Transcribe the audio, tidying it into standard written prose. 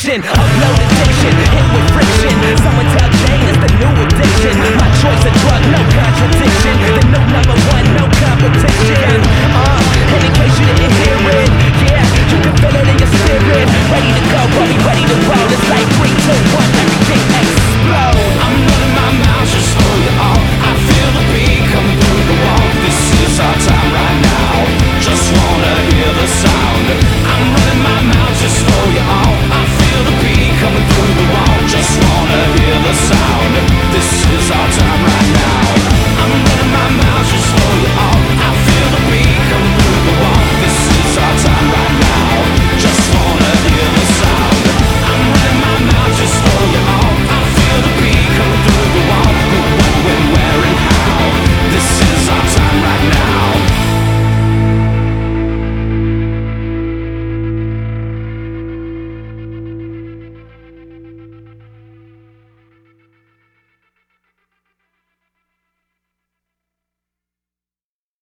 fiction, upload addiction, hit with friction. Someone tell Jane it's the new addiction. My choice of drug, no contradiction. The new number one, no competition. And in case you didn't hear it, yeah, you can feel it in your spirit. Ready to go, buddy, ready to roll. It's like 3, 2, 1, everything explode. I'm running my mouth just for you all. I feel the beat coming through the wall. This is our time right now. Just wanna hear the sound. I'm running my mouth just for you all. I feel the beat coming through the wall. Just wanna hear the sound. This is our time right now.